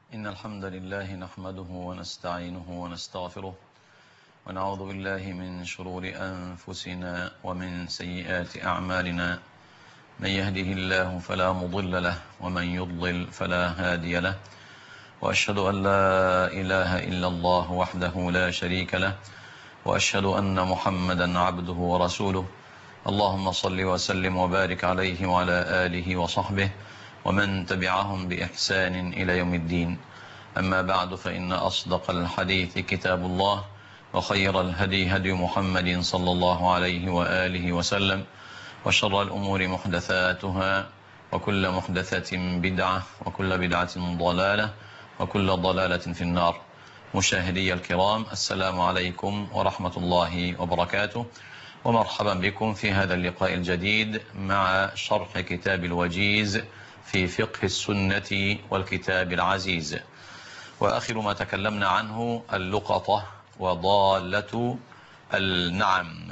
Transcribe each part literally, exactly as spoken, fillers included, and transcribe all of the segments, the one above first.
إن الحمد لله نحمده ونستعينه ونستغفره ونعوذ بالله من شرور أنفسنا ومن سيئات أعمالنا. من يهده الله فلا مضل له ومن يضلل فلا هادي له، وأشهد أن لا إله إلا الله وحده لا شريك له، وأشهد أن محمدا عبده ورسوله. اللهم صل وسلم وبارك عليه وعلى آله وصحبه ومن تبعهم بإحسان إلى يوم الدين. أما بعد، فإن أصدق الحديث كتاب الله، وخير الهدي هدي محمد صلى الله عليه وآله وسلم، وشر الأمور محدثاتها، وكل محدثة بدعة، وكل بدعة ضلالة، وكل ضلالة في النار. مشاهدي الكرام، السلام عليكم ورحمة الله وبركاته، ومرحبا بكم في هذا اللقاء الجديد مع شرح كتاب الوجيز في فقه السنة والكتاب العزيز. وآخر ما تكلمنا عنه اللقطة وضالة النعم.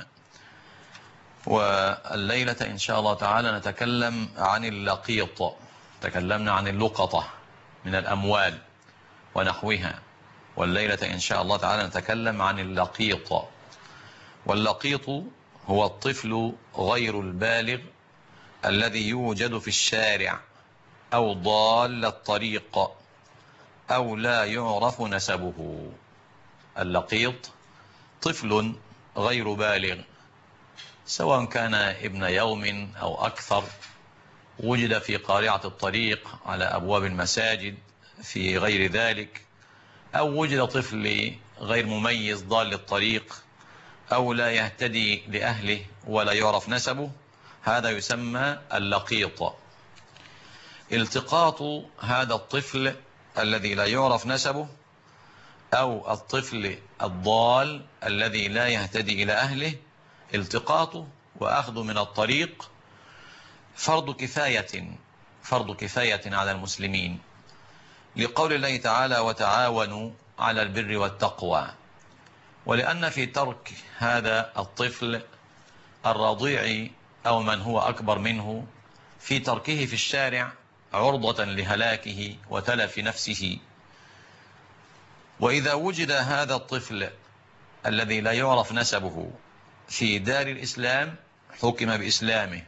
والليلة إن شاء الله تعالى نتكلم عن اللقيط. تكلمنا عن اللقطة من الأموال ونحوها، والليلة إن شاء الله تعالى نتكلم عن اللقيط. واللقيط هو الطفل غير البالغ الذي يوجد في الشارع أو ضال الطريق أو لا يعرف نسبه. اللقيط طفل غير بالغ، سواء كان ابن يوم أو أكثر، وجد في قارعة الطريق على أبواب المساجد في غير ذلك، أو وجد طفل غير مميز ضال الطريق أو لا يهتدي لأهله ولا يعرف نسبه. هذا يسمى اللقيط. التقاط هذا الطفل الذي لا يعرف نسبه أو الطفل الضال الذي لا يهتدي إلى أهله، التقاطه وأخذه من الطريق فرض كفاية فرض كفاية على المسلمين، لقول الله تعالى: وتعاونوا على البر والتقوى. ولأن في ترك هذا الطفل الرضيع أو من هو أكبر منه، في تركه في الشارع عرضة لهلاكه وتلف نفسه. وإذا وجد هذا الطفل الذي لا يعرف نسبه في دار الإسلام، حكم بإسلامه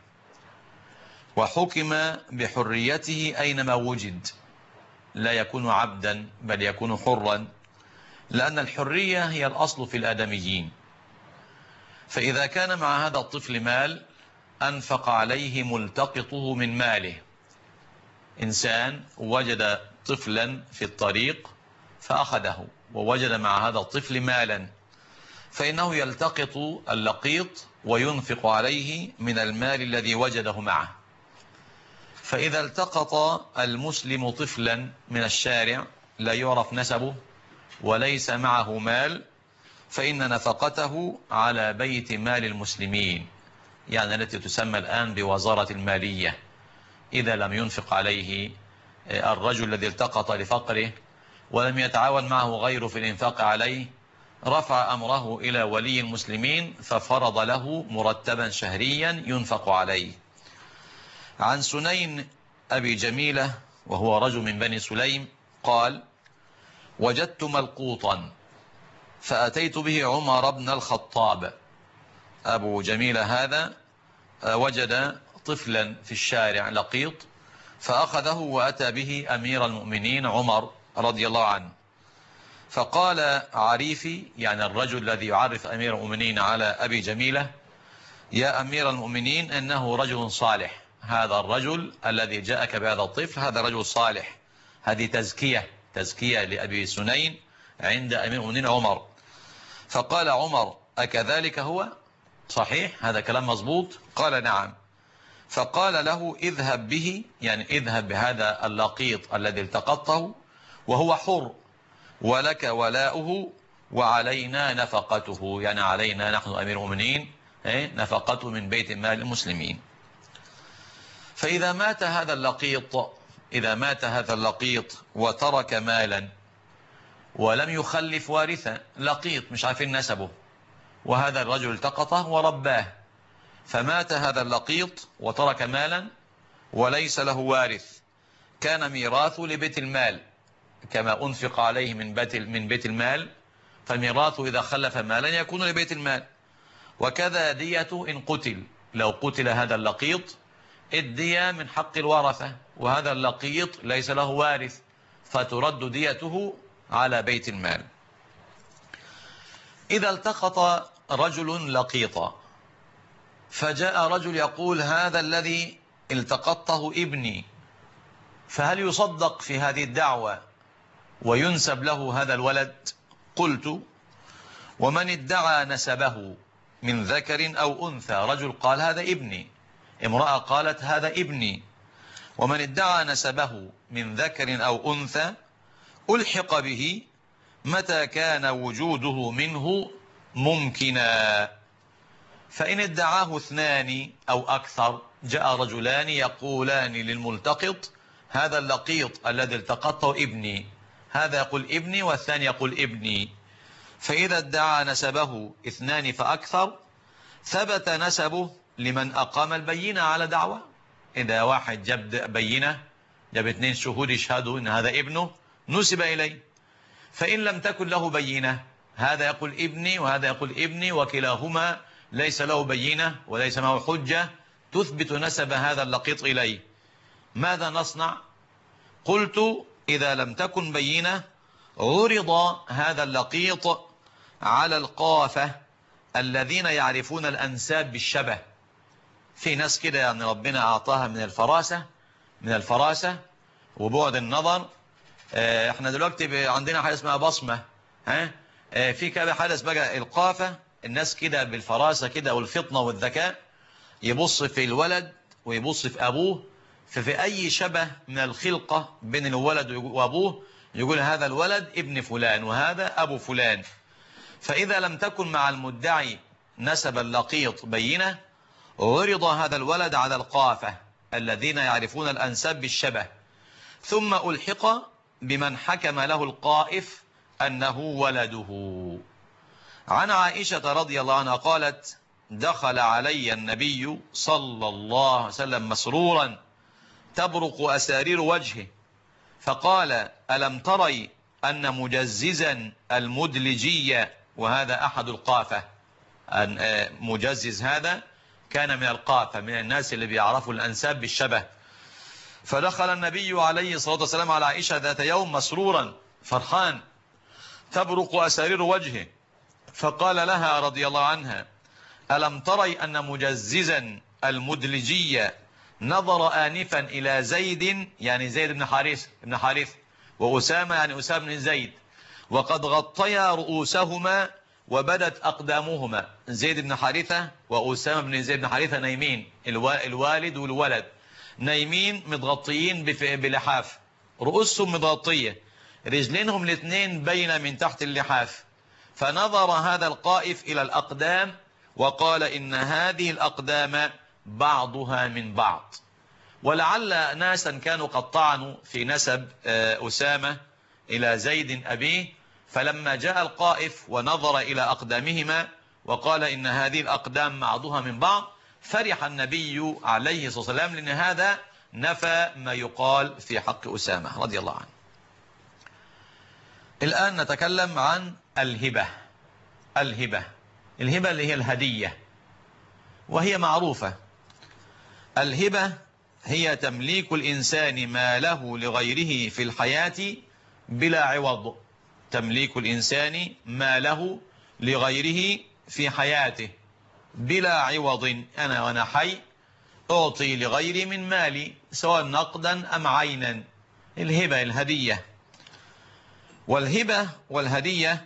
وحكم بحريته أينما وجد، لا يكون عبدا بل يكون حرا، لأن الحرية هي الأصل في الآدميين. فإذا كان مع هذا الطفل مال، أنفق عليه ملتقطه من ماله. إنسان وجد طفلا في الطريق فأخذه، ووجد مع هذا الطفل مالا، فإنه يلتقط اللقيط وينفق عليه من المال الذي وجده معه. فإذا التقط المسلم طفلا من الشارع لا يعرف نسبه وليس معه مال، فإن نفقته على بيت مال المسلمين، يعني التي تسمى الآن بوزارة المالية. إذا لم ينفق عليه الرجل الذي التقط لفقره ولم يتعاون معه غيره في الإنفاق عليه، رفع أمره إلى ولي المسلمين ففرض له مرتبا شهريا ينفق عليه. عن سنين أبي جميلة وهو رجل من بني سليم قال: وجدت ملقوطا فأتيت به عمر بن الخطاب. أبو جميلة هذا وجد طفلا في الشارع لقيط فأخذه وأتى به أمير المؤمنين عمر رضي الله عنه، فقال عريفي، يعني الرجل الذي يعرف أمير المؤمنين على أبي جميلة: يا أمير المؤمنين، إنه رجل صالح، هذا الرجل الذي جاءك بهذا الطفل هذا رجل صالح. هذه تزكية تزكية لأبي سنين عند أمير المؤمنين عمر. فقال عمر: أكذلك هو؟ صحيح هذا كلام مظبوط؟ قال: نعم. فقال له: اذهب به، يعني اذهب بهذا اللقيط الذي التقطه وهو حر، ولك ولاؤه وعلينا نفقته، يعني علينا نحن أمير المؤمنين نفقته من بيت مال المسلمين. فإذا مات هذا اللقيط إذا مات هذا اللقيط وترك مالا ولم يخلف وارثا، لقيط مش عارفين نسبه، وهذا الرجل التقطه ورباه، فمات هذا اللقيط وترك مالا وليس له وارث، كان ميراثه لبيت المال، كما أنفق عليه من بيت من بيت المال، فميراثه إذا خلف مالا يكون لبيت المال. وكذا دية إن قتل، لو قتل هذا اللقيط الدية من حق الورثة، وهذا اللقيط ليس له وارث، فترد ديته على بيت المال. إذا التقط رجل لقيطا، فجاء رجل يقول هذا الذي التقطه ابني، فهل يصدق في هذه الدعوة وينسب له هذا الولد؟ قلت: ومن ادعى نسبه من ذكر أو أنثى، رجل قال هذا ابني، امرأة قالت هذا ابني، ومن ادعى نسبه من ذكر أو أنثى ألحق به متى كان وجوده منه ممكنا. فإن ادعاه اثنان أو أكثر، جاء رجلان يقولان للملتقط هذا اللقيط الذي التقطه ابني، هذا يقول ابني والثاني يقول ابني، فإذا ادعى نسبه اثنان فأكثر ثبت نسبه لمن أقام البينة على دعوة. إذا واحد جاب بينة، جاب اثنين شهود يشهدوا إن هذا ابنه، نسب إليه. فإن لم تكن له بينة، هذا يقول ابني وهذا يقول ابني، وكلاهما ليس له بينة وليس معه حجة تثبت نسب هذا اللقيط إليه، ماذا نصنع؟ قلت: إذا لم تكن بينة عرض هذا اللقيط على القافة الذين يعرفون الأنساب بالشبه. في ناس كده يعني ربنا أعطاها من الفراسة من الفراسة وبعد النظر. اه احنا دلوقتي عندنا حاجة اسمها بصمة، ها اه في كده حدث بقى القافة، الناس كده بالفراسة كده والفطنة والذكاء يبص في الولد ويبص في أبوه، ففي أي شبه من الخلقة بين الولد وأبوه يقول هذا الولد ابن فلان وهذا أبو فلان. فإذا لم تكن مع المدعي نسب اللقيط بينة عرض هذا الولد على القافة الذين يعرفون الأنساب بالشبه، ثم ألحق بمن حكم له القائف أنه ولده. عن عائشة رضي الله عنها قالت: دخل علي النبي صلى الله عليه وسلم مسرورا تبرق أسارير وجهه، فقال: ألم تري أن مجززا المدلجية، وهذا أحد القافة، أن مجزز هذا كان من القافة، من الناس اللي بيعرفوا الأنساب بالشبه. فدخل النبي عليه الصلاة والسلام على عائشة ذات يوم مسرورا فرحان تبرق أسارير وجهه، فقال لها رضي الله عنها: ألم تري أن مجززا المدلجية نظر آنفا إلى زيد، يعني زيد بن حارث بن حارث وأسامة يعني أسامة بن زيد، وقد غطيا رؤوسهما وبدت أقدامهما. زيد بن حارثة وأسامة بن زيد بن حارثة نايمين، الوالد والولد نايمين متغطيين بلحاف، رؤوسهم متغطية، رجلينهم الاثنين بين من تحت اللحاف. فنظر هذا القائف إلى الأقدام وقال: إن هذه الأقدام بعضها من بعض. ولعل ناسا كانوا قد طعنوا في نسب أسامة إلى زيد أبيه، فلما جاء القائف ونظر إلى أقدامهما وقال: إن هذه الأقدام بعضها من بعض، فرح النبي عليه الصلاة والسلام، لأن هذا نفى ما يقال في حق أسامة رضي الله عنه. الآن نتكلم عن الهبة. الهبة الهبة اللي هي الهدية، وهي معروفة. الهبة هي تمليك الإنسان ما له لغيره في الحياة بلا عوض. تمليك الإنسان ما له لغيره في حياته بلا عوض. أنا وأنا حي أعطي لغيري من مالي سواء نقدا أم عينا. الهبة الهدية. والهبة والهدية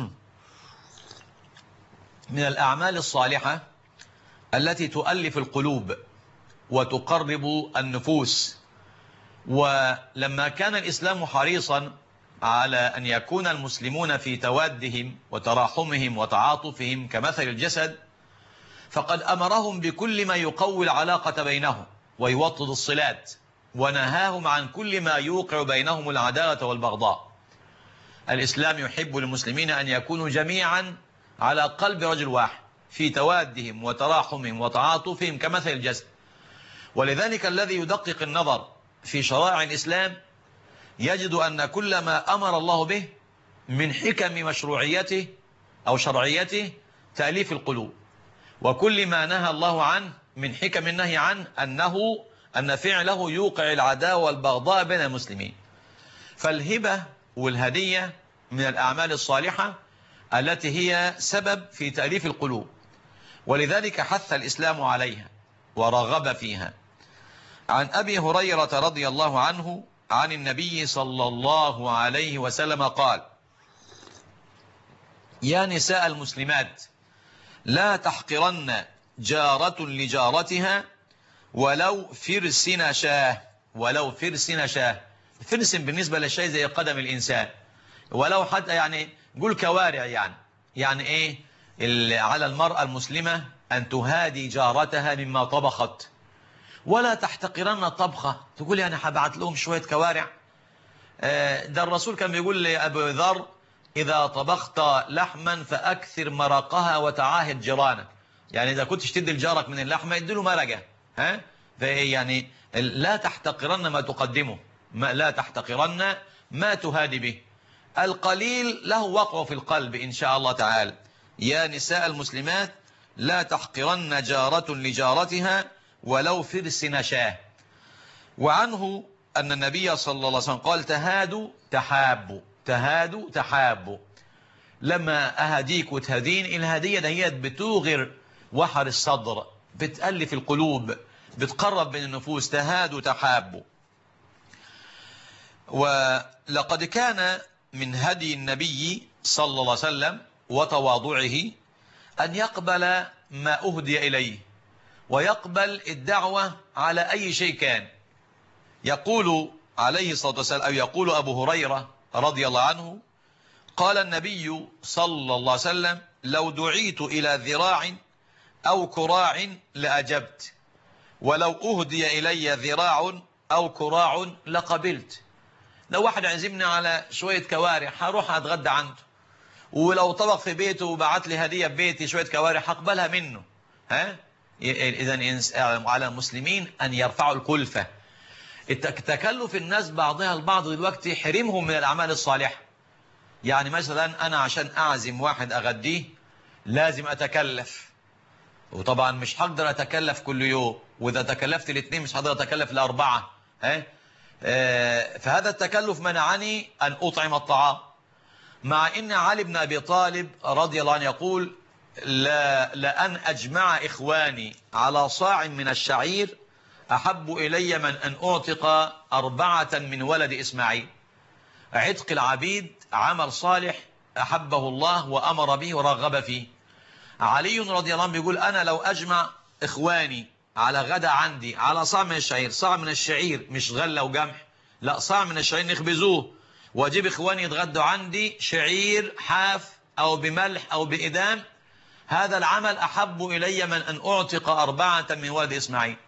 من الأعمال الصالحة التي تؤلف القلوب وتقرب النفوس. ولما كان الإسلام حريصا على أن يكون المسلمون في توادهم وتراحمهم وتعاطفهم كمثل الجسد، فقد أمرهم بكل ما يقوي العلاقة بينهم ويوطد الصلات، ونهاهم عن كل ما يوقع بينهم العداوة والبغضاء. الإسلام يحب للمسلمين أن يكونوا جميعا على قلب رجل واحد في توادهم وتراحمهم وتعاطفهم كمثل الجسد. ولذلك الذي يدقق النظر في شرائع الإسلام يجد أن كل ما أمر الله به من حكم مشروعيته أو شرعيته تأليف القلوب، وكل ما نهى الله عنه من حكم النهي عنه أنه أن فعله يوقع العداوة والبغضاء بين المسلمين. فالهبة والهدية من الأعمال الصالحة التي هي سبب في تأليف القلوب، ولذلك حث الإسلام عليها ورغب فيها. عن أبي هريرة رضي الله عنه عن النبي صلى الله عليه وسلم قال: يا نساء المسلمات لا تحقرن جارة لجارتها ولو فرسن شاه. ولو فرسن شاه، فرسن بالنسبة للشيء زي قدم الإنسان، ولو حتى يعني قول كوارع، يعني يعني إيه على المرأة المسلمة أن تهادي جارتها مما طبخت، ولا تحتقرن الطبخة تقول يعني هبعت لهم شوية كوارع. ده الرسول كان بيقول لأبو ذر: إذا طبخت لحما فأكثر مرقها وتعاهد جيرانك. يعني إذا كنت تدي لجارك من اللحمة يدي له مرقة، ها يعني لا تحتقرن ما تقدمه، ما لا تحتقرن ما تهادي به. القليل له وقع في القلب إن شاء الله تعالى. يا نساء المسلمات لا تحقرن جارة لجارتها ولو فرسن شاه. وعنه أن النبي صلى الله عليه وسلم قال: تهادوا تحابوا. تهادوا تحابوا. لما أهديك وتهدين، الهدية دهيت بتوغر وحر الصدر، بتألف القلوب، بتقرب بين النفوس. تهادوا تحابوا. ولقد كان من هدي النبي صلى الله عليه وسلم وتواضعه أن يقبل ما أهدي إليه، ويقبل الدعوة على أي شيء كان. يقول عليه الصلاة والسلام، أو يقول أبو هريرة رضي الله عنه: قال النبي صلى الله عليه وسلم: لو دعيت إلى ذراع أو كراع لأجبت، ولو أهدي إلي ذراع أو كراع لقبلت. لو واحد عزمني على شوية كوارع هروح أتغدى عنده، ولو طبق في بيته وبعت لي هدية ببيتي شوية كوارع هقبلها منه. ها إذن على المسلمين أن يرفعوا الكلفة. تكلف الناس بعضها البعض دلوقتي حرمهم من الأعمال الصالحة. يعني مثلا أنا عشان أعزم واحد أغديه لازم أتكلف، وطبعا مش هقدر أتكلف كل يوم، وإذا تكلفت الاثنين مش هقدر أتكلف الأربعة. ها آه فهذا التكلف منعني أن أطعم الطعام. مع إن علي بن أبي طالب رضي الله عنه يقول: لا لأن أجمع إخواني على صاع من الشعير أحب إلي من أن أعتق أربعة من ولد إسماعيل. عتق العبيد عمل صالح أحبه الله وأمر به ورغب فيه. علي رضي الله عنه بيقول: أنا لو أجمع إخواني على غدا عندي على صاع من الشعير، صاع من الشعير مش غلة وجمح، لا صاع من الشعير نخبزوه واجيب إخواني يتغدوا عندي شعير حاف أو بملح أو بإدام، هذا العمل أحب إلي من أن أعتق أربعة من ولد إسماعيل.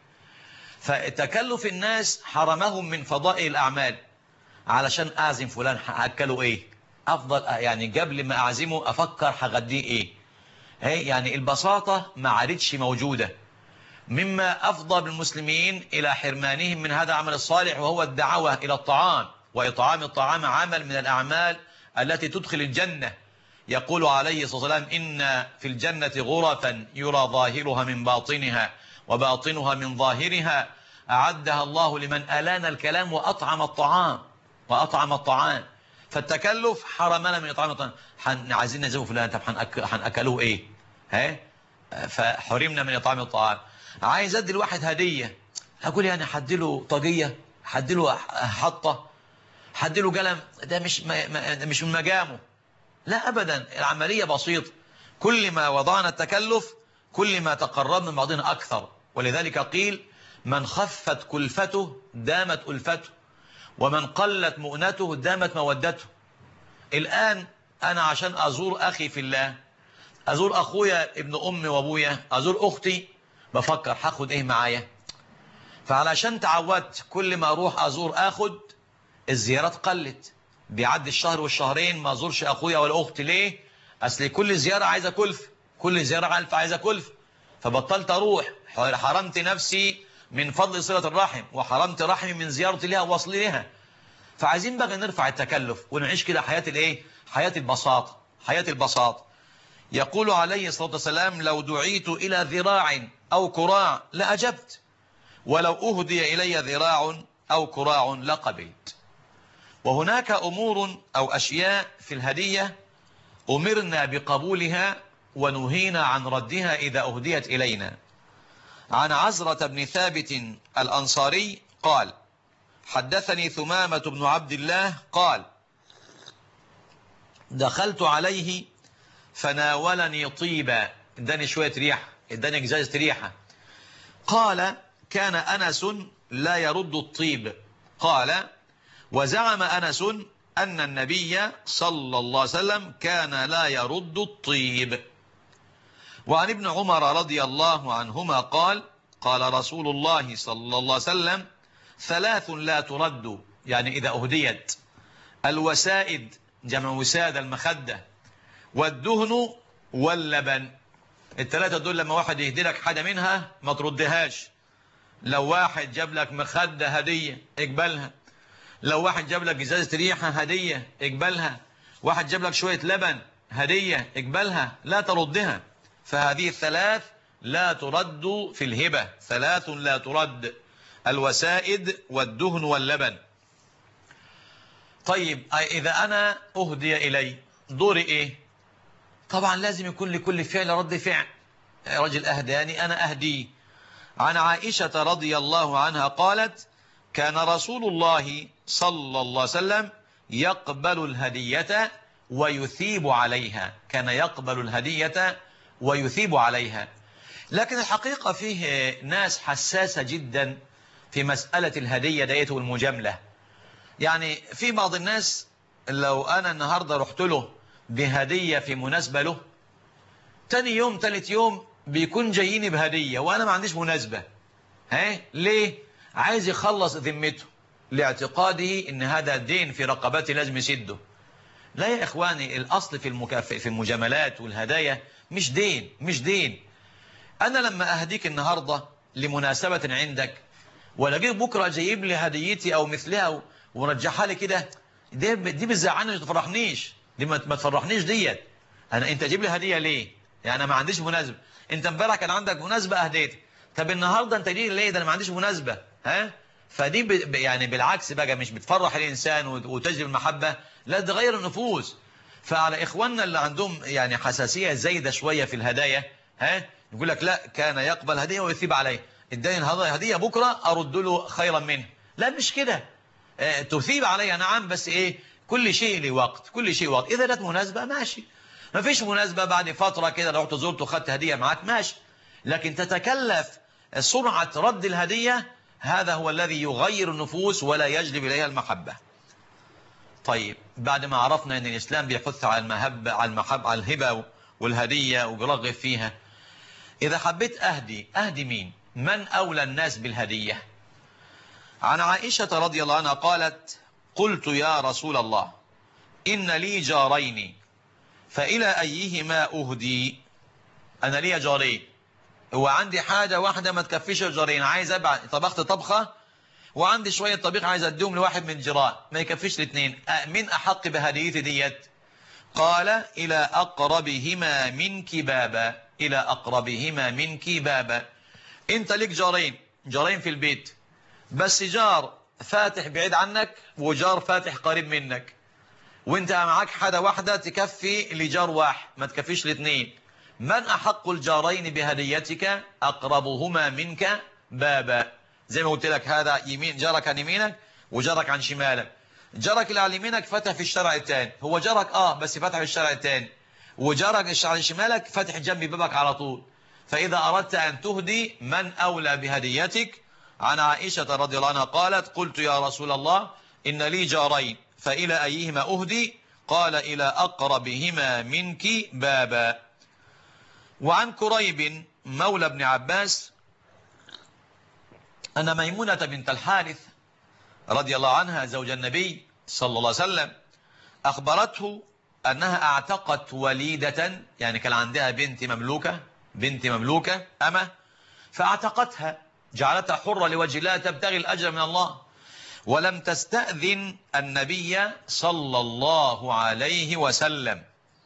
فتكلف الناس حرمهم من فضائل الأعمال. علشان أعزم فلان هأكله إيه؟ أفضل يعني قبل ما أعزمه أفكر هغديه إيه؟ يعني البساطة ما عادتش موجودة، مما أفضى بالمسلمين إلى حرمانهم من هذا العمل الصالح، وهو الدعوة إلى الطعام. وإطعام الطعام عمل من الأعمال التي تدخل الجنة. يقول عليه الصلاة والسلام: إن في الجنة غرفا يرى ظاهرها من باطنها وباطنها من ظاهرها أعدها الله لمن ألان الكلام وأطعم الطعام وأطعم الطعام. فالتكلف حرمنا من إطعام الطعام. عايزين نزوه فلان، طب هنأكلوه إيه؟ ها؟ فحرمنا من إطعام الطعام. عايز أدي الواحد هدية، هقول يعني حدله طاقية، حدله حطة، حدله قلم، ده مش ما مش من مجامه. لا أبدا، العملية بسيطة. كل ما وضعنا التكلف كل ما تقربنا من بعضنا أكثر. ولذلك قيل: من خفت كلفته دامت ألفته، ومن قلت مؤنته دامت مودته. الآن أنا عشان أزور أخي في الله، أزور أخويا ابن أمي وأبويا، أزور أختي، بفكر هاخد إيه معايا. فعلشان تعودت كل ما أروح أزور أخد، الزيارات قلت، بيعدي الشهر والشهرين ما أزورش أخويا ولا أختي. ليه؟ أصل كل زيارة عايزة كلف، كل زيارة عايزة كلف، فبطلت أروح. حرمت نفسي من فضل صلة الرحم، وحرمت رحمي من زيارتي لها ووصلي لها. فعايزين بقى نرفع التكلف ونعيش كده حياة الايه، حياة البساطة، حياة البساطة. يقول عليه الصلاة والسلام: لو دعيت إلى ذراع أو كراع لأجبت، ولو أهدي إلي ذراع أو كراع لقبلت. وهناك أمور أو أشياء في الهدية أمرنا بقبولها ونهينا عن ردها إذا أهديت إلينا. عن عزرة بن ثابت الأنصاري قال: حدثني ثمامة بن عبد الله قال: دخلت عليه فناولني طيبا، اداني شوية ريحة، اداني جزازة ريحة. قال: كان أنس لا يرد الطيب. قال: وزعم أنس أن النبي صلى الله عليه وسلم كان لا يرد الطيب. وعن ابن عمر رضي الله عنهما قال: قال رسول الله صلى الله عليه وسلم: ثلاث لا ترد، يعني إذا أهديت: الوسائد، جمع وساد المخدة، والدهن، واللبن. الثلاثة دول لما واحد يهدي لك حاجة منها ما تردهاش. لو واحد جاب لك مخدة هدية اقبلها، لو واحد جاب لك جزازة ريحة هدية اقبلها، واحد جاب لك شوية لبن هدية اقبلها، لا تردها. فهذه الثلاث لا ترد في الهبة، ثلاث لا ترد: الوسائد والدهن واللبن. طيب إذا أنا أهدي إلي دوري إيه؟ طبعا لازم يكون لكل فعل رد فعل. رجل أهداني أنا أهدي. عن عائشة رضي الله عنها قالت: كان رسول الله صلى الله عليه وسلم يقبل الهدية ويثيب عليها، كان يقبل الهدية ويثيب عليها. لكن الحقيقة فيه ناس حساسة جدا في مسألة الهدية ديت والمجاملة. يعني في بعض الناس لو أنا النهاردة رحت له بهدية في مناسبة له، تاني يوم تالت يوم بيكون جاييني بهدية وأنا ما عنديش مناسبة. ها ليه؟ عايز يخلص ذمته لاعتقاده إن هذا دين في رقبتي لازم يسده. لا يا إخواني، الأصل في المكافئ في المجاملات والهدايا مش دين، مش دين. أنا لما أهديك النهاردة لمناسبة عندك ولاقيك بكرة جايب لي هديتي أو مثلها ورجعها لي كده، دي, دي بتزعلني، ما تفرحنيش، دي ما تفرحنيش ديت. أنا أنت جيب لي هدية ليه؟ يعني أنا ما عنديش مناسبة. أنت امبارح كان عندك مناسبة أهديتك، طب النهاردة أنت جاي ليه؟ ده أنا ما عنديش مناسبة. ها؟ فدي ب... يعني بالعكس بقى، مش بتفرح الإنسان وتجلب المحبة، لا ده غير النفوس. فعلى إخواننا اللي عندهم يعني حساسية زايدة شوية في الهدايا، ها؟ يقول لك لا، كان يقبل هدية ويثيب عليه، اداني هدية بكرة أرد له خيرا منه. لا مش كده. اه تثيب عليها نعم، بس إيه، كل شيء له وقت، كل شيء وقت. إذا جت مناسبة ماشي، ما فيش مناسبة بعد فترة كده رحت زرت وخدت هدية معاك ماشي. لكن تتكلف سرعة رد الهدية، هذا هو الذي يغير النفوس ولا يجلب إليها المحبة. طيب بعد ما عرفنا أن الإسلام بيحث على المحبة، على المحبة، على الهبة والهدية وبيرغب فيها، إذا حبيت أهدي أهدي مين؟ من أولى الناس بالهدية؟ عن عائشة رضي الله عنها قالت: قلت يا رسول الله إن لي جارين فإلى أيهما أهدي؟ أنا لي جارين، هو عندي حاجة واحدة ما تكفيش الجارين، عايز أبعد، طبخت طبخة وعندي شوية طبيخ عايز أديهم لواحد من الجيران، ما يكفيش الاثنين، من أحق بهديتي ديت؟ قال: إلى أقربهما منك بابا، إلى أقربهما منك بابا. أنت لك جارين، جارين في البيت، بس جار فاتح بعيد عنك وجار فاتح قريب منك، وانت معاك حاجة واحدة تكفي لجار واحد ما تكفيش الاثنين. من أحق الجارين بهديتك؟ أقربهما منك بابا. زي ما قلت لك، هذا يمين جارك عن يمينك وجارك عن شمالك. جارك اللي على يمينك فتح في الشارع الثاني، هو جارك اه بس فتح في الشارع الثاني، وجارك عن شمالك فتح جنب بابك على طول. فإذا أردت أن تهدي، من أولى بهديتك؟ عن عائشة رضي الله عنها قالت: قلت يا رسول الله إن لي جارين فإلى أيهما أهدي؟ قال: إلى أقربهما منك بابا. وعن كريب مولى ابن عباس أن ميمونة بنت الحارث رضي الله عنها زوج النبي صلى الله عليه وسلم أخبرته أنها اعتقت وليدة، يعني كان عندها بنت مملوكة، بنت مملوكة أمة، فاعتقتها، جعلتها حرة لوجه الله تبتغي الأجر من الله. ولم تستأذن النبي صلى الله عليه وسلم.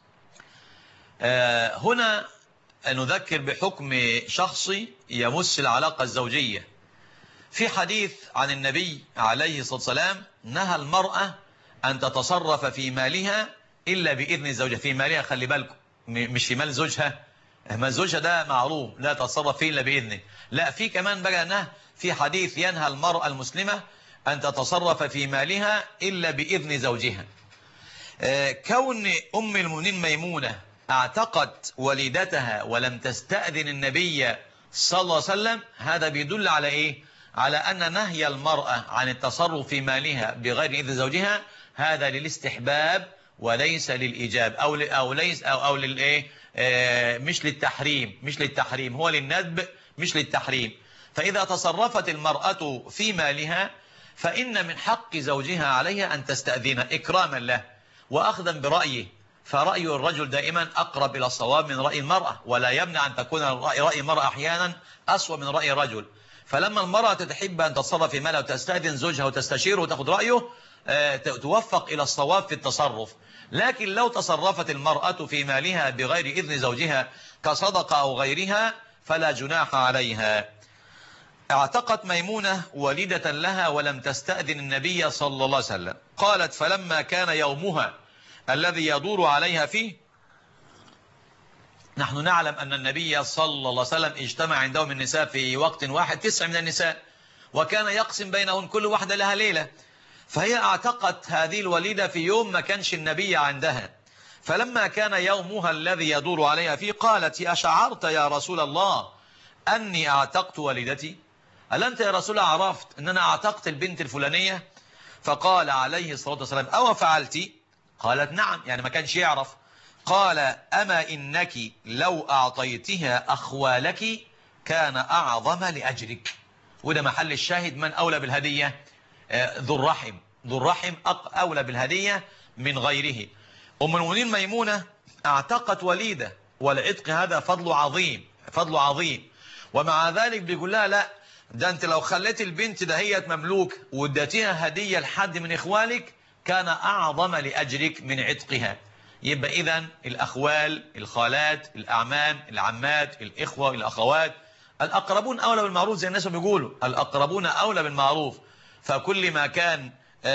آه هنا نذكر بحكم شخصي يمس العلاقة الزوجية. في حديث عن النبي عليه الصلاة والسلام نهى المرأة أن تتصرف في مالها إلا بإذن زوجها. في مالها خلي بالكم، مش في مال زوجها، ما زوجها ده معروف لا تتصرف فيه إلا بإذنه، لا، في كمان بقى نهى في حديث ينهى المرأة المسلمة أن تتصرف في مالها إلا بإذن زوجها. كون أم المؤمنين ميمونة اعتقت والدتها ولم تستأذن النبي صلى الله عليه وسلم، هذا بيدل على إيه؟ على أن نهي المرأة عن التصرف في مالها بغير إذن زوجها هذا للاستحباب وليس للإيجاب، أو أو ليس أو أو للإيه؟ آه مش للتحريم، مش للتحريم، هو للندب مش للتحريم. فإذا تصرفت المرأة في مالها فإن من حق زوجها عليها أن تستأذن إكراما له وأخذا برأيه، فرأي الرجل دائما أقرب إلى الصواب من رأي المرأة، ولا يمنع أن تكون رأي, رأي المرأة أحيانا أسوأ من رأي الرجل. فلما المرأة تحب أن تتصرف في مالها وتستأذن زوجها وتستشيره وتأخذ رأيه توفق إلى الصواب في التصرف. لكن لو تصرفت المرأة في مالها بغير إذن زوجها كصدقة أو غيرها فلا جناح عليها. اعتقت ميمونة والدة لها ولم تستأذن النبي صلى الله عليه وسلم. قالت فلما كان يومها الذي يدور عليها فيه، نحن نعلم أن النبي صلى الله عليه وسلم اجتمع عندهم النساء في وقت واحد تسع من النساء، وكان يقسم بينهن كل واحدة لها ليلة، فهي اعتقت هذه الوليدة في يوم ما كانش النبي عندها. فلما كان يومها الذي يدور عليها فيه قالت أشعرت يا رسول الله أني اعتقت والدتي؟ هل أنت يا رسول الله عرفت أن أنا اعتقت البنت الفلانية؟ فقال عليه الصلاة والسلام أو فعلتي؟ قالت نعم، يعني ما كانش يعرف. قال أما إنك لو أعطيتها أخوالك كان أعظم لأجرك. وده محل الشاهد، من أولى بالهدية؟ ذو الرحم، ذو الرحم أولى بالهدية من غيره. أم المؤمنين ميمونة اعتقت وليدة، والعتق هذا فضل عظيم، فضل عظيم، ومع ذلك بيقول لها لا، ده أنت لو خليت البنت دهية مملوك واديتيها هدية لحد من إخوالك كان أعظم لأجرك من عتقها. يبقى إذن الأخوال، الخالات، الأعمام، العمات، الإخوة، الأخوات، الأقربون أولى بالمعروف، زي الناس بيقولوا الأقربون أولى بالمعروف. فكل ما كان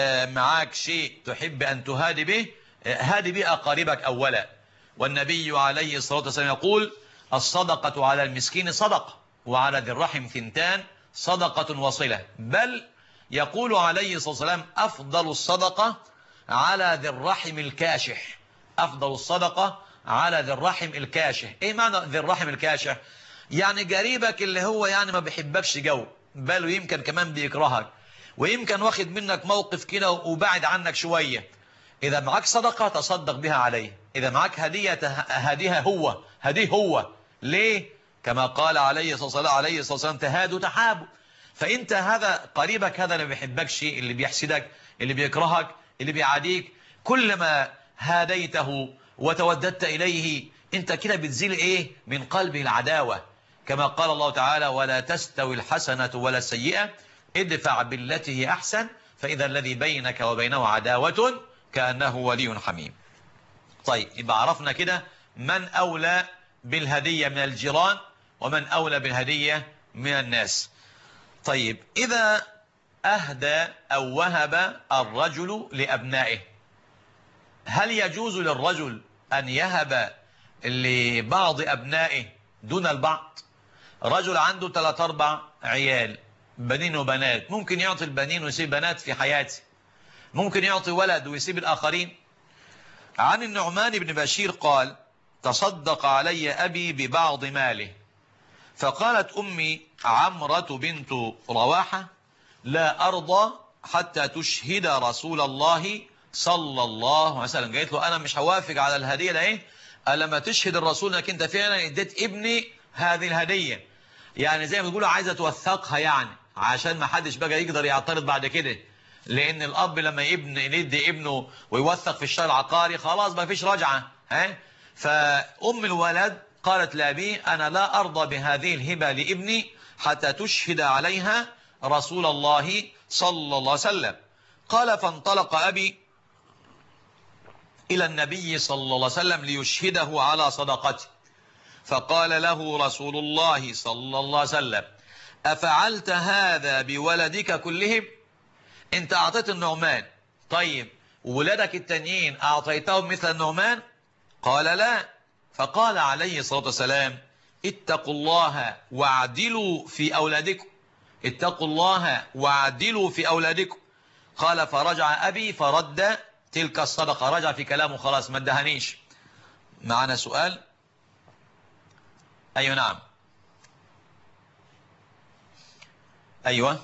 معاك شيء تحب أن تهادي به هادي به أقاربك أولا. والنبي عليه الصلاة والسلام يقول الصدقة على المسكين صدقة وعلى ذي الرحم ثنتان صدقة وصلة. بل يقول عليه الصلاة والسلام أفضل الصدقة على ذي الرحم الكاشح، أفضل الصدقة على ذي الرحم الكاشح. إيه معنى ذي الرحم الكاشح؟ يعني قريبك اللي هو يعني ما بيحبكش جو، بل ويمكن كمان بيكرهك، ويمكن واخد منك موقف كده وبعد عنك شوية. إذا معك صدقة تصدق بها عليه، إذا معك هدية هديها هو، هديه هو. ليه؟ كما قال عليه الصلاة عليه الصلاة والسلام تهادوا تحابوا. فأنت هذا قريبك هذا اللي ما بيحبكش، اللي بيحسدك، اللي بيكرهك، اللي بيعاديك، كلما هاديته وتوددت إليه أنت كده بتزيل إيه من قلبه العداوة. كما قال الله تعالى ولا تستوي الحسنة ولا السيئة ادفع بالتي هي أحسن فإذا الذي بينك وبينه عداوة كأنه ولي حميم. طيب يبقى عرفنا كده من أولى بالهدية من الجيران ومن أولى بالهدية من الناس. طيب إذا أهدى أو وهب الرجل لأبنائه، هل يجوز للرجل أن يهب لبعض أبنائه دون البعض؟ رجل عنده ثلاث أربع عيال بنين وبنات، ممكن يعطي البنين ويسيب بنات في حياته، ممكن يعطي ولد ويسيب الآخرين. عن النعمان بن بشير قال تصدق علي أبي ببعض ماله، فقالت أمي عمرة بنت رواحة لا أرضى حتى تشهد رسول الله صلى الله عليه وسلم. قالت له أنا مش هوافق على الهدية ده إيه ألا ما تشهد الرسول أنك أنت فعلا اديت ابني هذه الهدية. يعني زي ما تقولوا عايزة توثقها، يعني عشان ما حدش بقى يقدر يعترض بعد كده، لأن الأب لما يبن يدي ابنه ويوثق في الشهر العقاري خلاص ما فيش رجعة. ها فأم الولد قالت لأبي أنا لا أرضى بهذه الهبة لابني حتى تشهد عليها رسول الله صلى الله عليه وسلم. قال فانطلق أبي إلى النبي صلى الله عليه وسلم ليشهده على صدقته، فقال له رسول الله صلى الله عليه وسلم أفعلت هذا بولدك كلهم؟ انت أعطيت النعمان، طيب وولادك التانيين أعطيتهم مثل النعمان؟ قال لا. فقال عليه الصلاة والسلام اتقوا الله واعدلوا في أولادكم، اتقوا الله واعدلوا في أولادكم. قال فرجع أبي فرد تلك الصدقة، رجع في كلامه خلاص ما ادهنيش. معنا سؤال؟ أيوة نعم. أيوة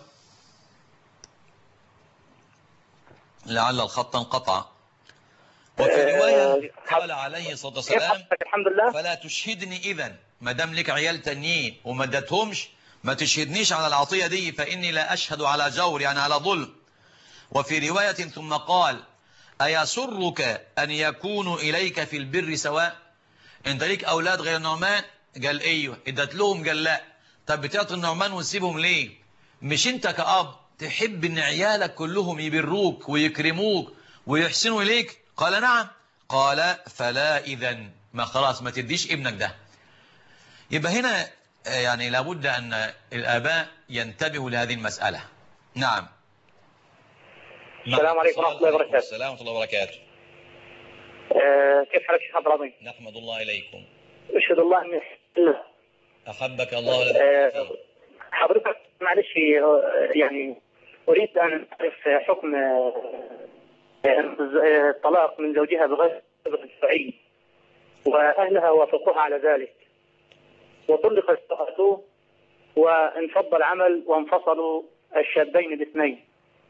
لعل الخط انقطع. وفي رواية قال عليه الصلاة والسلام الحمد لله فلا تشهدني إذن، ما دام لك عيال تانيين وما ادتهمش ما تشهدنيش على العطية دي، فإني لا أشهد على جور يعني على ظلم. وفي رواية ثم قال أيسرك أن يكونوا إليك في البر سواء؟ انت ليك أولاد غير النعمان؟ قال ايوه. ادت لهم؟ قال لا. طب بتعطي النعمان وتسيبهم ليه؟ مش انت كأب تحب ان عيالك كلهم يبروك ويكرموك ويحسنوا اليك؟ قال نعم. قال فلا إذن، ما خلاص ما تديش ابنك ده. يبقى هنا يعني لابد أن الآباء ينتبهوا لهذه المسألة. نعم. السلام عليكم ورحمة الله وبركاته. السلام ورحمة الله وبركاته. أه كيف حالك شيخ عبد العظيم؟ نحمد الله إليكم. أشهد الله أن أحبك الله ولدك. أه حضرتك معلش يعني أريد أن أعرف حكم الطلاق من زوجها بغير سبب شرعي، وأهلها وافقوها على ذلك، وطلق استقالته وانفض العمل وانفصلوا الشابين الاثنين.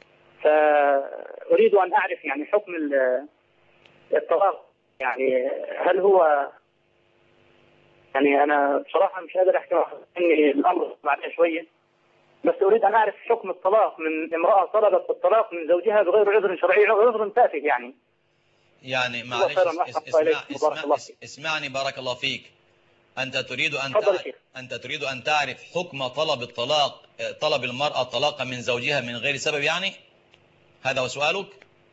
فأريد أن أعرف يعني حكم الطلاق، يعني هل هو يعني أنا بصراحة مش قادر أحكي إني الأمر بعدها شوية، بس أريد أن أعرف حكم الطلاق من امرأة طلبت الطلاق من زوجها بغير عذر شرعي، عذر تافه يعني. يعني معلش اسمع اسمع اسمعني بارك الله فيك. أنت تريد أن تعرف أنت تريد أن تعرف حكم طلب الطلاق، طلب المرأة الطلاق من زوجها من غير سبب يعني؟ هذا هو سؤالك؟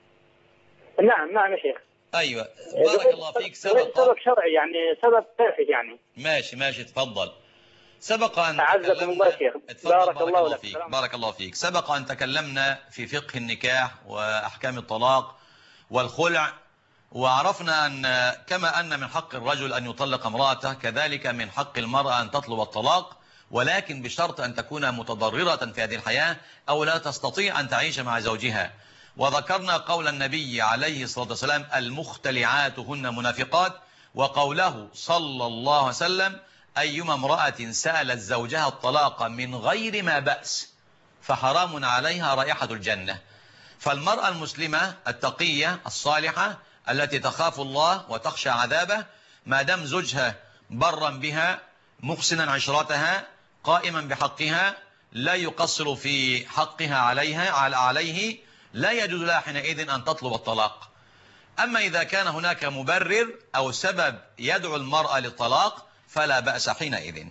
نعم نعم يا شيخ. أيوة بارك الله فيك. سبق سبب شرعي يعني سبب تافه يعني. ماشي ماشي تفضل. سبق أن أعزكم الله شيخ. بارك, بارك الله فيك. بارك الله فيك. سبق أن تكلمنا في فقه النكاح وأحكام الطلاق والخلع، وعرفنا أن كما أن من حق الرجل أن يطلق امرأته كذلك من حق المرأة أن تطلب الطلاق، ولكن بشرط أن تكون متضررة في هذه الحياة أو لا تستطيع أن تعيش مع زوجها. وذكرنا قول النبي عليه الصلاة والسلام المختلعات هن منافقات، وقوله صلى الله عليه وسلم أيما امرأة سألت زوجها الطلاق من غير ما بأس فحرام عليها رائحة الجنة. فالمرأة المسلمة التقية الصالحة التي تخاف الله وتخشى عذابه ما دام زوجها برا بها محسنا عشرتها قائما بحقها لا يقصر في حقها عليها على عليه لا يجوز لها حينئذ أن تطلب الطلاق. أما إذا كان هناك مبرر أو سبب يدعو المرأة للطلاق فلا بأس حينئذ.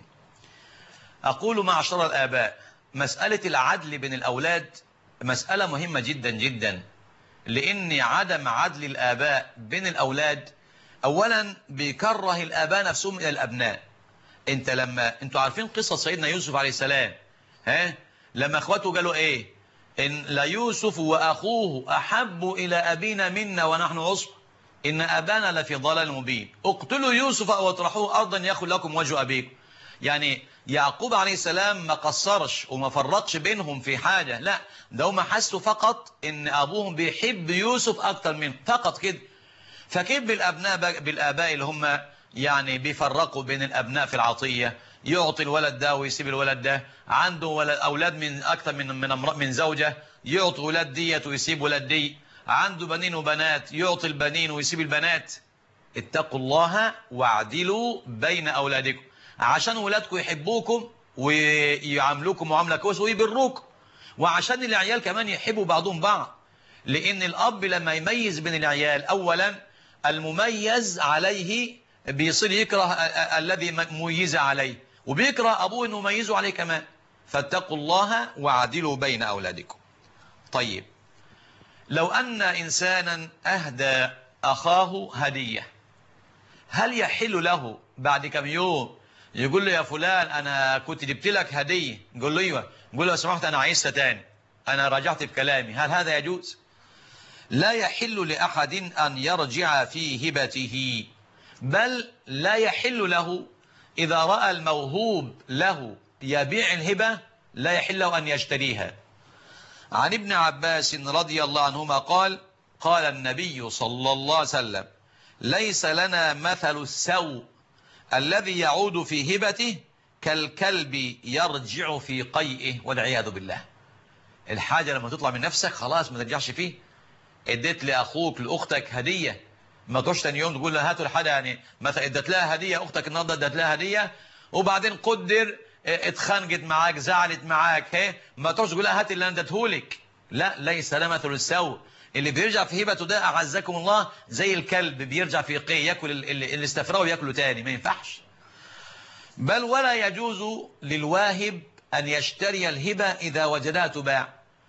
أقول معشر الآباء مسألة العدل بين الأولاد مسألة مهمة جدا جدا، لأن عدم عدل الآباء بين الأولاد أولا بيكره الآباء نفسهم إلى الأبناء. أنت لما أنتوا عارفين قصة سيدنا يوسف عليه السلام، ها لما أخواته قالوا إيه؟ إن ليوسف وأخوه أحب إلى أبينا منا ونحن عصبة إن أبانا لفي ضلال مبين اقتلوا يوسف أو اطرحوه أرضا يأخذ لكم وجه أبيكم. يعني يعقوب عليه السلام ما قصرش وما فرقش بينهم في حاجة، لا ده هم حسوا فقط إن أبوهم بيحب يوسف أكتر منه فقط كده. فكيف بالأبناء بالآباء اللي هم يعني بيفرقوا بين الأبناء في العطية، يعطي الولد ده ويسيب الولد ده، عنده ولد أولاد من أكثر من من من زوجة يعطي ولاد ديت ويسيب ولاد دي، عنده بنين وبنات يعطي البنين ويسيب البنات. اتقوا الله واعدلوا بين أولادكم عشان ولادكم يحبوكم ويعاملوكم معاملة كويسة ويبروكم، وعشان العيال كمان يحبوا بعضهم بعض. لأن الأب لما يميز بين العيال أولا المميز عليه بيصير يكره الذي مميز عليه وبيكره أبوه أنه ميزه عليه كمان. فاتقوا الله واعدلوا بين أولادكم. طيب لو أن إنسانا أهدى أخاه هدية، هل يحل له بعد كم يوم يقول له يا فلان أنا كنت جبت لك هدية، يقول له أيوه، يقول له سمحت أنا عايزها تاني، أنا راجعت بكلامي، هل هذا يجوز؟ لا يحل لأحد أن يرجع في هبته، بل لا يحل له إذا رأى الموهوب له يبيع الهبة لا يحل له أن يشتريها. عن ابن عباس رضي الله عنهما قال قال النبي صلى الله عليه وسلم ليس لنا مثل السوء الذي يعود في هبته كالكلب يرجع في قيئه، والعياذ بالله. الحاجة لما تطلع من نفسك خلاص ما ترجعش فيه. اديت لأخوك لأختك هدية، ما تروحش تاني يوم تقول لها هاتوا الحاجة، يعني مثلا ادت لها هدية أختك النهارده ادت لها هدية وبعدين قدر اتخانقت معاك زعلت معاك، هي ما تروحش تقول لها هات اللي انا اديتهولك. لا، ليس لا مثل السوء. اللي بيرجع في هبته ده أعزكم الله زي الكلب بيرجع في قي ياكل اللي استفرغه وياكله تاني، ما ينفعش. بل ولا يجوز للواهب أن يشتري الهبة إذا وجدها تباع.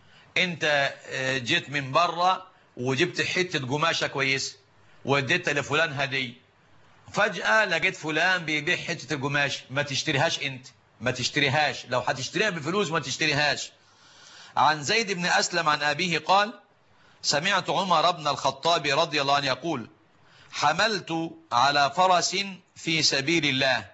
انت جيت من بره وجبت حتة قماشة كويس واديتها لفلان هدية، فجأة لقيت فلان بيبيع حتة القماش، ما تشتريهاش انت، ما تشتريهاش، لو هتشتريها بفلوس ما تشتريهاش. عن زيد بن أسلم عن أبيه قال سمعت عمر بن الخطاب رضي الله عنه يقول حملت على فرس في سبيل الله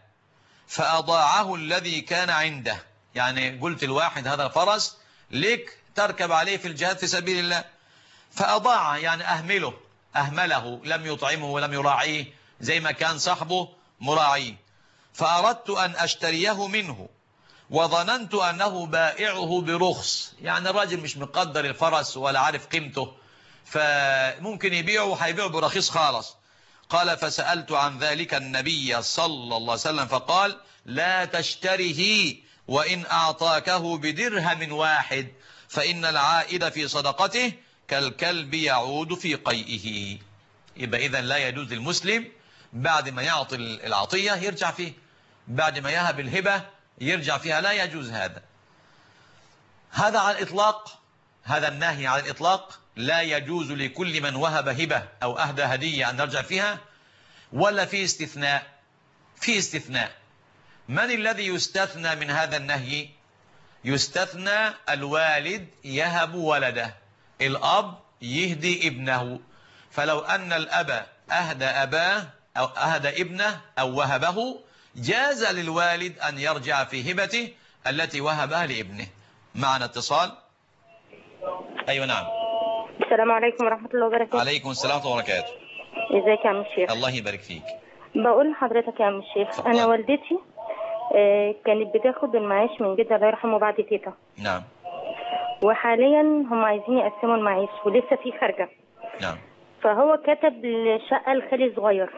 فأضاعه الذي كان عنده، يعني قلت الواحد هذا الفرس لك تركب عليه في الجهاد في سبيل الله، فأضاعه يعني أهمله أهمله لم يطعمه ولم يراعيه زي ما كان صاحبه مراعيه، فأردت أن أشتريه منه وظننت أنه بائعه برخص، يعني الراجل مش مقدر الفرس ولا عارف قيمته فممكن يبيعه وهيبيعه برخيص خالص. قال فسألت عن ذلك النبي صلى الله عليه وسلم فقال لا تشتره وإن أعطاكه بدرهم واحد فإن العائد في صدقته كالكلب يعود في قيئه. يبقى إذن لا يجوز للمسلم بعد ما يعطي العطية يرجع فيه، بعد ما يهب الهبة يرجع فيها، لا يجوز هذا. هذا على الإطلاق، هذا النهي على الإطلاق لا يجوز لكل من وهب هبة أو أهدى هدية أن نرجع فيها، ولا في استثناء؟ في استثناء. من الذي يستثنى من هذا النهي؟ يستثنى الوالد يهب ولده، الأب يهدي ابنه، فلو أن الأب أهدى أباه أو أهدى ابنه أو وهبه جاز للوالد أن يرجع في هبته التي وهبها لابنه. معنا اتصال. أيوة نعم. السلام عليكم ورحمة الله وبركاته. عليكم السلام ورحمة الله وبركاته. ازيك يا عم الشيخ؟ الله يبارك فيك. بقول لحضرتك يا عم الشيخ صفر. أنا والدتي كانت بتاخد المعاش من جدة الله يرحمه بعد تيتا. نعم. وحاليا هم عايزين يقسموا المعاش ولسه في خارجة. نعم. فهو كتب الشقة لخالي صغير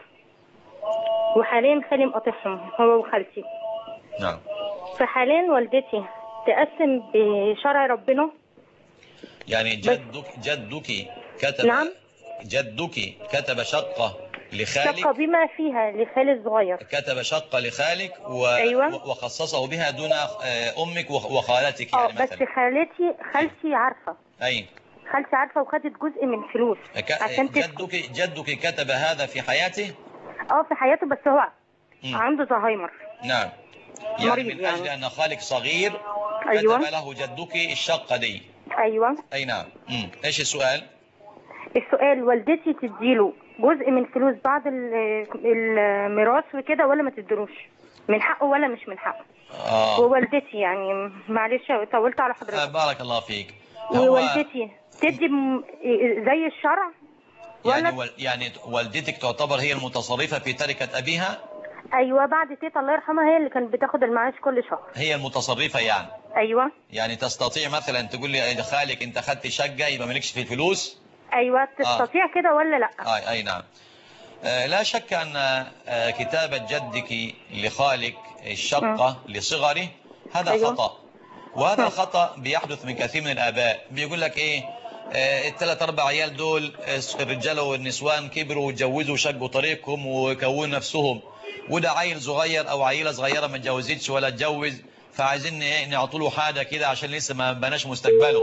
وحاليا خالي مقاطعهم هو وخالتي. نعم. فحاليا والدتي تقسم بشرع ربنا. يعني جدك جدك كتب. نعم. جدك كتب شقة لخالك. شقة بما فيها لخالي الصغير. كتب شقة لخالك و... أيوة. وخصصه بها دون أمك وخالتك يعني مثلا. بس خالتي خالتي عارفة. أي. خالتي عارفة وخدت جزء من فلوس. ك... عشان جدك جدك كتب هذا في حياته؟ اه في حياته، بس هو م. عنده زهايمر. نعم. يعني من يعني. أجل أن خالك صغير. أيوة. كتب له جدك الشقة دي. أيوة. أي نعم. م. إيش السؤال؟ السؤال والدتي تديله جزء من فلوس بعد الميراث وكده ولا ما تديلوش؟ من حقه ولا مش من حقه؟ آه. ووالدتي يعني معلش طولت على حضرتك. آه بارك الله فيك. ووالدتي تدي زي الشرع ولا؟ يعني وال... يعني والدتك تعتبر هي المتصرفة في تركة أبيها؟ أيوة بعد تيتا الله يرحمها هي اللي كانت بتاخد المعاش كل شهر. هي المتصرفة يعني؟ أيوة. يعني تستطيع مثلا تقول لي خالك أنت خدت شقة يبقى مالكش في الفلوس؟ أيوة تستطيع آه. كده ولا لا؟ آه أي نعم. آه لا شك أن آه كتابة جدك لخالك الشقة م. لصغره هذا أيوة. خطأ، وهذا الخطأ بيحدث من كثير من الآباء. بيقول لك إيه آه الثلاث أربع عيال دول الرجالة والنسوان كبروا وتجوزوا وشقوا طريقهم وكونوا نفسهم، وده عيل صغير أو عيلة صغيرة ما اتجوزتش ولا اتجوز، فعايزين نعطوا له حاجة كده عشان لسه ما بناش مستقبله،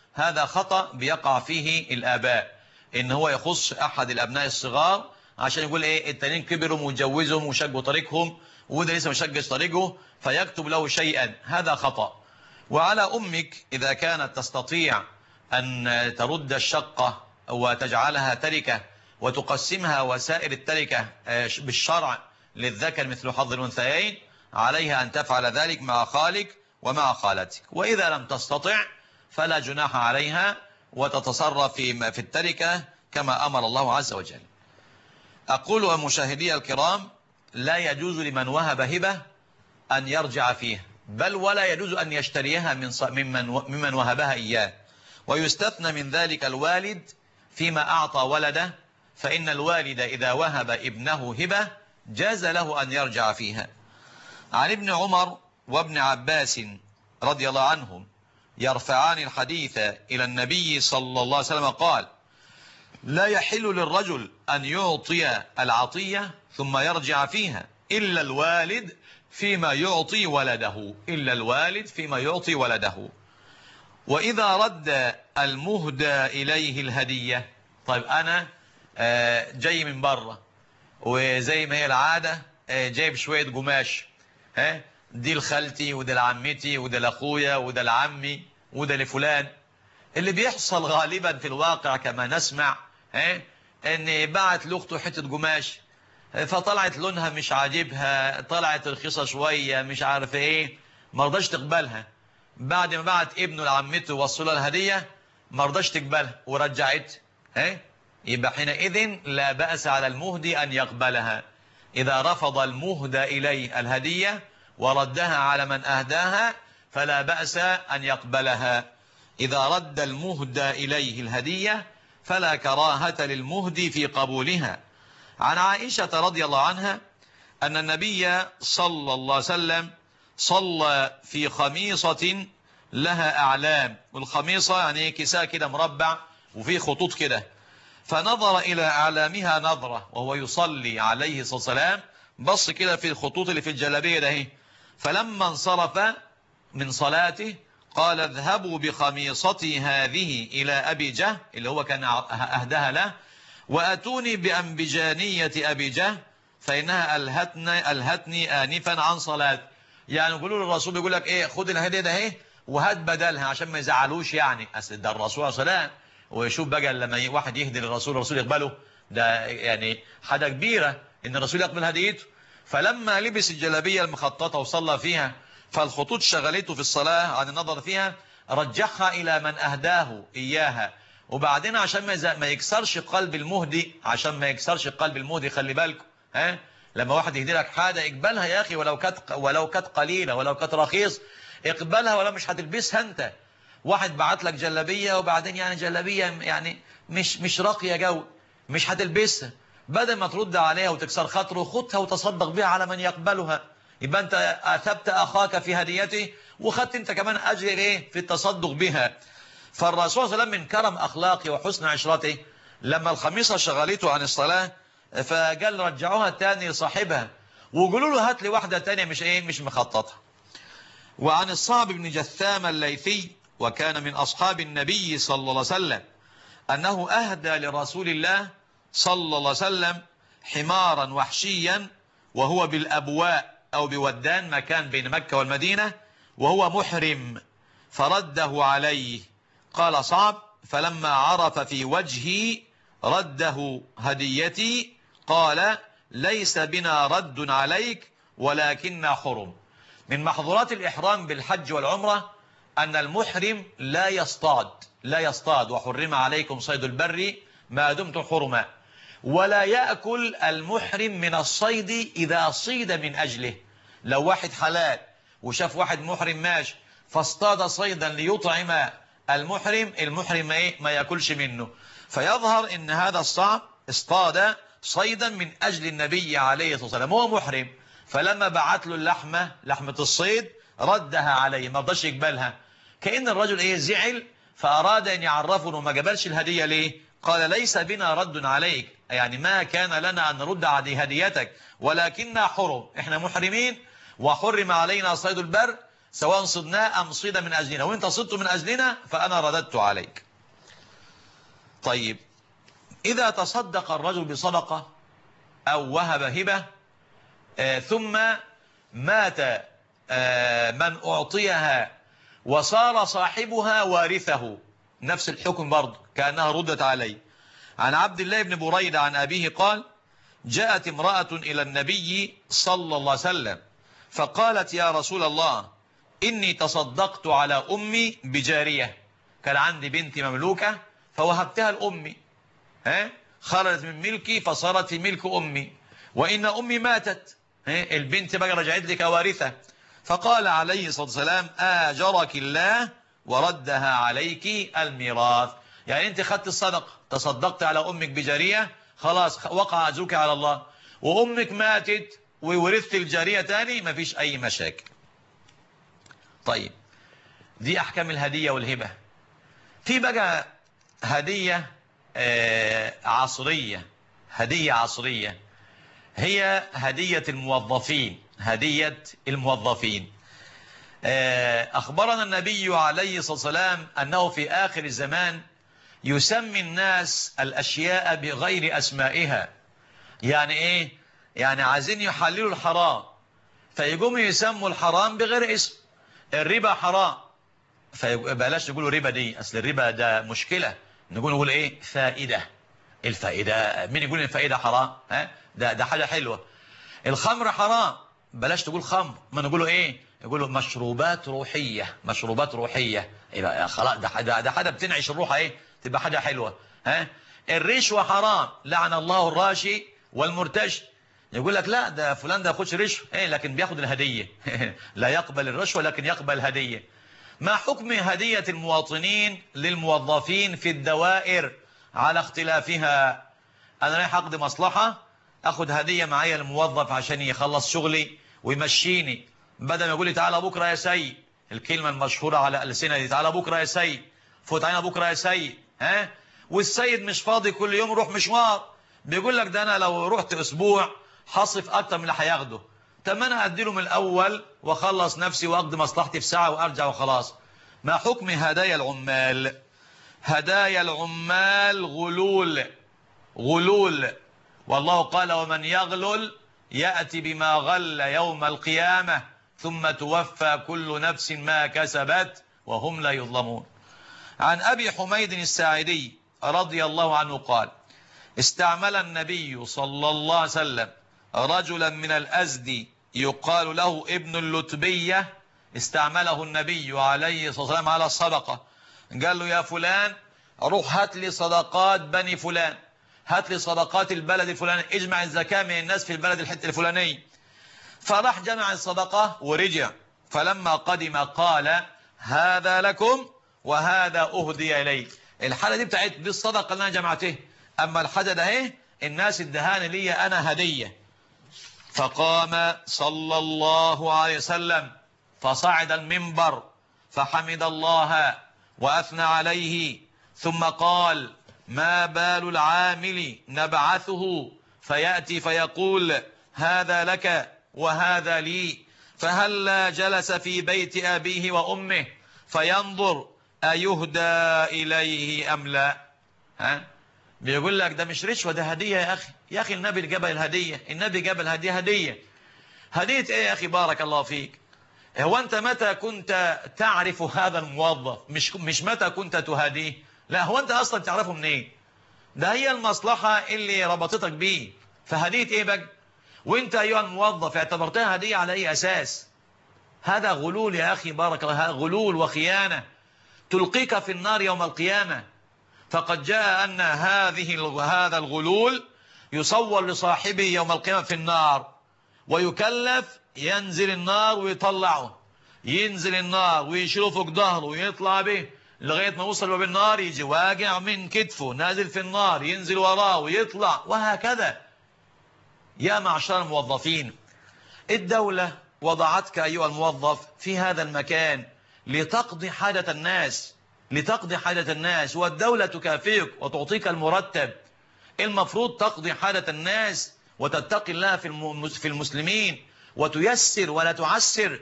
هذا خطأ بيقع فيه الآباء، إن هو يخص أحد الأبناء الصغار عشان يقول إيه التانيين كبروا وجوزهم وشجوا طريقهم وده لسه مشجج طريقه فيكتب له شيئا، هذا خطأ. وعلى أمك إذا كانت تستطيع أن ترد الشقة وتجعلها تركة وتقسمها وسائر التركة بالشرع للذكر مثل حظ الأنثيين، عليها أن تفعل ذلك مع خالك ومع خالتك. وإذا لم تستطع فلا جناح عليها وتتصرف في التركة كما أمر الله عز وجل. أقول مشاهدي الكرام لا يجوز لمن وهب هبة أن يرجع فيها، بل ولا يجوز أن يشتريها من ممن ممن وهبها إياه. ويستثنى من ذلك الوالد فيما أعطى ولده، فإن الوالد إذا وهب ابنه هبة جاز له أن يرجع فيها. عن ابن عمر وابن عباس رضي الله عنهم يرفعان الحديث إلى النبي صلى الله عليه وسلم قال: لا يحل للرجل أن يعطي العطية ثم يرجع فيها إلا الوالد فيما يعطي ولده، إلا الوالد فيما يعطي ولده. وإذا رد المهدى إليه الهدية، طيب أنا جاي من بره وزي ما هي العادة جايب شوية قماش، ها دي لخالتي وده لعمتي وده لاخويا وده لعمي وده لفلان. اللي بيحصل غالبا في الواقع كما نسمع ها ان بعت لاخته حته قماش فطلعت لونها مش عاجبها، طلعت رخيصه شويه مش عارف ايه، ما رضاش تقبلها. بعد ما بعت ابنه لعمته وصلها الهديه ما رضاش تقبلها ورجعت، ها يبقى حينئذ لا بأس على المهدي أن يقبلها. إذا رفض المهدى إليه الهدية وردها على من أهداها فلا بأس أن يقبلها. إذا رد المهدى إليه الهدية فلا كراهة للمهدي في قبولها. عن عائشة رضي الله عنها أن النبي صلى الله عليه وسلم صلى في خميصة لها أعلام، والخميصة يعني كساء كده مربع وفيه خطوط كده، فنظر إلى أعلامها نظرة وهو يصلي عليه الصلاة والسلام، بص كده في الخطوط اللي في الجلابية ده، فلما انصرف من صلاته قال: اذهبوا بخميصتي هذه إلى أبي جهل اللي هو كان أهدها له، وأتوني بأنبجانية أبي جهل فإنها ألهتني, ألهتني آنفا عن صلاة. يعني يقولوا للرسول يقول لك إيه، خد الهدية ده اهي وهات بدلها عشان ما يزعلوش، يعني أصل ده الرسول صلى الله عليه وسلم، ويشوف بقى لما واحد يهدي للرسول الرسول يقبله، ده يعني حاجة كبيرة إن الرسول يقبل هديته. فلما لبس الجلابية المخططة وصلى فيها فالخطوط شغلته في الصلاة عن النظر فيها، رجعها إلى من أهداه إياها. وبعدين عشان ما يكسرش قلب المهدي، عشان ما يكسرش قلب المهدي خلي بالكم، ها لما واحد يهدي لك حاجة اقبلها يا أخي، ولو كانت ولو كانت قليلة ولو كانت رخيص اقبلها، ولا مش هتلبسها أنت. واحد بعت لك جلابية وبعدين يعني جلابية يعني مش مش راقية جو، مش هتلبسها، بدل ما ترد عليها وتكسر خاطره خدها وتصدق بها على من يقبلها، يبقى انت اثبت اخاك في هديته وخدت انت كمان اجر ايه في التصدق بها. فالرسول صلى الله عليه وسلم من كرم اخلاقه وحسن عشرته لما الخميصه شغلته عن الصلاه فقال رجعوها تاني لصاحبها وقولوا له هات لي واحده تانية مش ايه مش مخططه. وعن الصعب بن جثام الليثي وكان من اصحاب النبي صلى الله عليه وسلم انه اهدى لرسول الله صلى الله عليه وسلم حمارا وحشيا وهو بالأبواء أو بودان مكان بين مكة والمدينة وهو محرم فرده عليه. قال صعب: فلما عرف في وجهي رده هديتي قال: ليس بنا رد عليك ولكن حرم. من محظورات الإحرام بالحج والعمرة أن المحرم لا يصطاد لا يصطاد وحرم عليكم صيد البر ما دمتم حرما، ولا يأكل المحرم من الصيد إذا صيد من أجله. لو واحد حلال وشاف واحد محرم ماشي فاصطاد صيدا ليطعم المحرم، المحرم ايه ما يأكلش منه. فيظهر ان هذا الصعب اصطاد صيدا من أجل النبي عليه الصلاة والسلام، هو محرم، فلما بعت له اللحمة لحمة الصيد ردها عليه ما رضاش يقبلها. كأن الرجل ايه زعل فأراد أن يعرفه انه ما قبلش الهدية ليه. قال: ليس بنا رد عليك، يعني ما كان لنا أن نرد على هديتك ولكننا حرم، احنا محرمين وحرم علينا صيد البر سواء صدنا أم صيد من أجلنا، وإنت صدت من أجلنا فأنا رددت عليك. طيب إذا تصدق الرجل بصدقة أو وهب هبة آه ثم مات آه من أعطيها وصار صاحبها وارثه، نفس الحكم برضه كأنها ردت عليه. عن عبد الله بن بريدة عن أبيه قال: جاءت امرأة إلى النبي صلى الله عليه وسلم فقالت: يا رسول الله إني تصدقت على أمي بجارية، كان عندي بنت مملوكة فوهبتها لأمي، ها خرجت من ملكي فصارت في ملك أمي، وإن أمي ماتت، ها البنت بقى رجعت لي كوارثة. فقال عليه الصلاة والسلام: آجرك الله وردها عليك الميراث. يعني أنت خدت الصدقة، تصدقت على أمك بجارية، خلاص وقع أجرك على الله، وأمك ماتت وورثت الجارية تاني، مفيش أي مشاكل. طيب دي أحكام الهدية والهبة. في بقى هدية آه عصرية، هدية عصرية هي هدية الموظفين، هدية الموظفين. آه أخبرنا النبي عليه الصلاة والسلام أنه في آخر الزمان يسمي الناس الأشياء بغير أسمائها. يعني إيه؟ يعني عايزين يحللوا الحرام فيقوموا يسموا الحرام بغير اسم. الربا حرام فبلاش نقولوا ربا دي، أصل الربا ده مشكلة، نقول نقول إيه؟ فائدة. الفائدة، مين يقول الفائدة حرام؟ ها؟ ده ده حاجة حلوة. الخمر حرام، بلاش تقول خمر، ما نقوله إيه؟ يقولوا مشروبات روحية، مشروبات روحية. يبقى خلاص ده ده ده حاجة بتنعش الروح، إيه؟ تبقى حاجة حلوة. ها؟ الرشوة حرام، لعن الله الراشي والمرتشي. يقول لك لا ده فلان ده ياخدش رشوة، ايه لكن بياخد الهدية. لا يقبل الرشوة لكن يقبل الهدية. ما حكم هدية المواطنين للموظفين في الدوائر على اختلافها؟ انا رايح اقضي مصلحة، اخد هدية معايا الموظف عشان يخلص شغلي ويمشيني، بدل ما يقول لي تعالى بكرة يا سيد، الكلمة المشهورة على ألسنة دي، تعالى بكرة يا سيد، فوت علينا بكرة يا سيد، ها؟ والسيد مش فاضي كل يوم يروح مشوار، بيقول لك ده انا لو رحت اسبوع هصرف اكتر من اللي هياخده. طب ما انا اديله من الاول واخلص نفسي واقضي مصلحتي في ساعه وارجع وخلاص. ما حكم هدايا العمال؟ هدايا العمال غلول، غلول، والله قال: ومن يغلل ياتي بما غل يوم القيامه ثم توفى كل نفس ما كسبت وهم لا يظلمون. عن ابي حميد الساعدي رضي الله عنه قال: استعمل النبي صلى الله عليه وسلم رجلا من الأزدي يقال له ابن اللتبية، استعمله النبي عليه الصلاة والسلام على الصدقة. قال له: يا فلان روح هات لي صدقات بني فلان، هات لي صدقات البلد الفلاني، اجمع الزكاة من الناس في البلد الحتة الفلانية. فراح جمع الصدقة ورجع، فلما قدم قال: هذا لكم وهذا أهدي إلي. الحالة دي بتاعت دي الصدقة اللي أنا جمعتها، أما الحاجة ده اهي الناس ادهاني لي أنا هدية. فقام صلى الله عليه وسلم فصعد المنبر فحمد الله وأثنى عليه، ثم قال: ما بال العامل نبعثه فيأتي فيقول هذا لك وهذا لي، فهلا جلس في بيت أبيه وأمه فينظر أيهدى إليه أم لا؟ ها؟ بيقول لك ده مش رشوة، ده هدية يا أخي. يا أخي النبي جاب الهدية، النبي جاب الهدية هدية. هدية إيه يا أخي؟ بارك الله فيك. هو أنت متى كنت تعرف هذا الموظف؟ مش مش متى كنت تهديه، لا هو أنت أصلا تعرفه منين؟ ده هي المصلحة اللي ربطتك بيه. فهدية إيه بقى؟ وأنت أيها الموظف اعتبرتها هدية على أي أساس؟ هذا غلول يا أخي، بارك الله، غلول وخيانة تلقيك في النار يوم القيامة. فقد جاء أن هذه هذا الغلول يصور لصاحبه يوم القيامة في النار، ويكلف ينزل النار ويطلعه، ينزل النار ويشيله فوق ظهره ويطلع به لغاية ما يوصل باب النار، يجي واقع من كتفه نازل في النار، ينزل وراه ويطلع، وهكذا. يا معشر الموظفين، الدولة وضعتك أيها الموظف في هذا المكان لتقضي حاجة الناس، لتقضي حاجة الناس، والدولة تكافئك وتعطيك المرتب. المفروض تقضي حاجة الناس وتتقي الله في في المسلمين وتيسر ولا تعسر.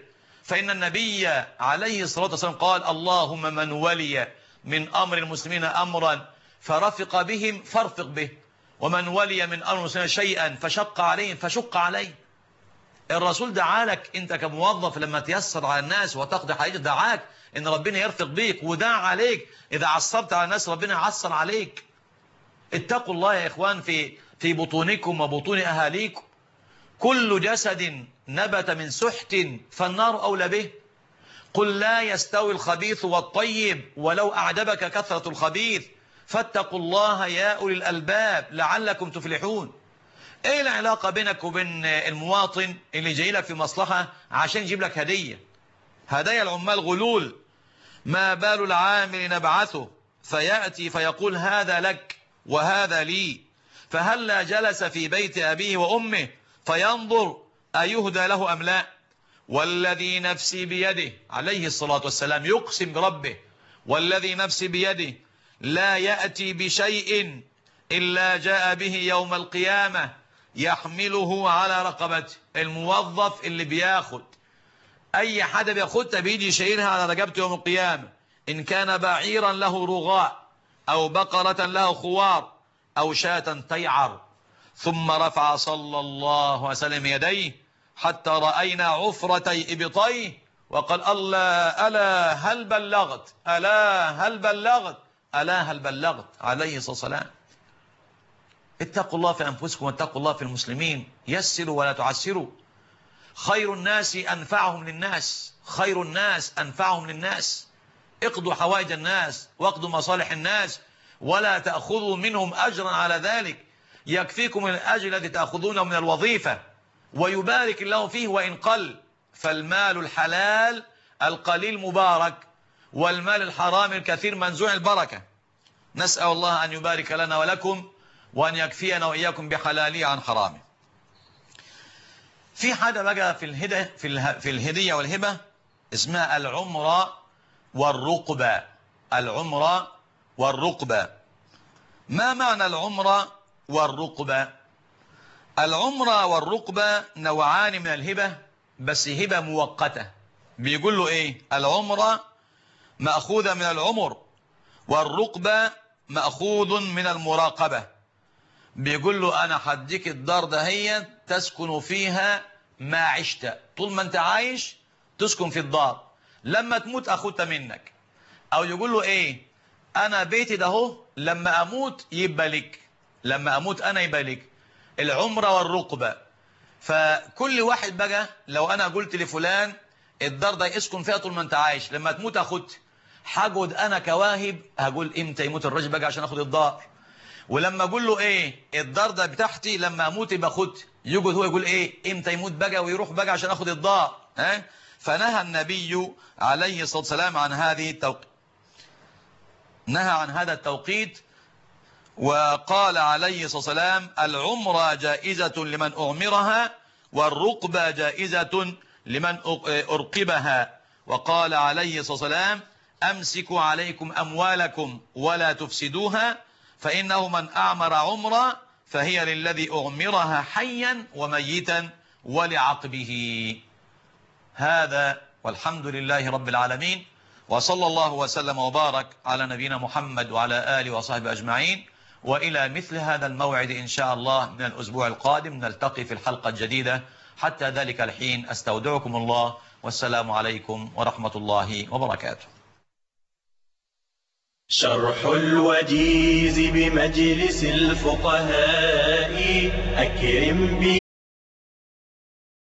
فإن النبي عليه الصلاة والسلام قال اللهم من ولي من أمر المسلمين أمرا فرفق بهم فارفق به، ومن ولي من أمر المسلمين شيئا فشق عليهم فشق عليه. الرسول دعالك أنت كموظف لما تيسر على الناس وتقضي حاجة، دعاك إن ربنا يرفق بيك، ودع عليك إذا عصبت على الناس ربنا يعصر عليك. اتقوا الله يا إخوان في في بطونكم وبطون أهاليكم. كل جسد نبت من سحت فالنار أولى به. قل لا يستوي الخبيث والطيب ولو أعجبك كثرة الخبيث فاتقوا الله يا أولي الألباب لعلكم تفلحون. ايه العلاقة بينك وبين المواطن اللي جاي لك في مصلحة عشان يجيب لك هدية؟ هدايا العمال غلول. ما بال العامل نبعثه فيأتي فيقول هذا لك وهذا لي، فهلا جلس في بيت أبيه وأمه فينظر أيهدى له أم لا؟ والذي نفسي بيده عليه الصلاة والسلام يقسم بربه والذي نفسي بيده لا يأتي بشيء إلا جاء به يوم القيامة يحمله على رقبته. الموظف اللي بياخد أي حد بياخدها بيجي يشيلها على رقبته يوم القيامة، إن كان بعيرا له رغاء أو بقرة له خوار أو شاة تيعر. ثم رفع صلى الله عليه وسلم يديه حتى رأينا عفرتي إبطيه وقال ألا ألا هل بلغت ألا هل بلغت ألا هل بلغت عليه الصلاة والسلام. اتقوا الله في أنفسكم واتقوا الله في المسلمين. يسروا ولا تعسروا. خير الناس أنفعهم للناس، خير الناس أنفعهم للناس. اقضوا حوائج الناس واقضوا مصالح الناس ولا تأخذوا منهم أجرا على ذلك. يكفيكم الأجر الذي تأخذونه من الوظيفة ويبارك الله فيه وإن قل. فالمال الحلال القليل مبارك والمال الحرام الكثير منزوع البركة. نسأل الله أن يبارك لنا ولكم وأن يكفينا وإياكم بحلاله عن حرامه. في حاجة بقى في الهدية في الهدية والهبة اسمها العمرة والرقبة. العمرة والرقبة. ما معنى العمرة والرقبة؟ العمرة والرقبة نوعان من الهبة بس هبة مؤقتة. بيقول له ايه؟ العمرة مأخوذة من العمر والرقبة مأخوذ من المراقبة. بيقول له انا حديك الدار دهية تسكن فيها ما عشت، طول ما انت عايش تسكن في الدار، لما تموت اخدت منك. او يقول له ايه؟ انا بيتي ده لما اموت يبقى لك، لما اموت انا يبقى لك. العمرة والرقبة. فكل واحد بقى لو انا قلت لفلان الدار ده اسكن فيها طول ما انت عايش، لما تموت اخدت، هقعد انا كواهب هقول امتى يموت الراجل بقى عشان اخد الدار. ولما اقول له ايه الدار ده بتاعتي لما اموت يبقى خد، يقعد هو يقول ايه امتى يموت بقى ويروح بقى عشان اخد الدار. ها؟ فنهى النبي عليه الصلاة والسلام عن هذه التوقيت، نهى عن هذا التوقيت. وقال عليه الصلاة والسلام العمرة جائزة لمن أعمرها والرقبة جائزة لمن أرقبها. وقال عليه الصلاة والسلام أمسكوا عليكم أموالكم ولا تفسدوها فإنه من أعمر عمرة فهي للذي أعمرها حيا وميتا ولعقبه. هذا والحمد لله رب العالمين، وصلى الله وسلم وبارك على نبينا محمد وعلى آله وصحبه أجمعين. وإلى مثل هذا الموعد إن شاء الله من الأسبوع القادم نلتقي في الحلقة الجديدة. حتى ذلك الحين أستودعكم الله والسلام عليكم ورحمة الله وبركاته. شرح الوجيز بمجلس الفقهاء أكرم به